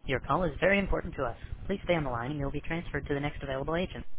Your call is very important to us. Please stay on the line and you'll be transferred to the next available agent.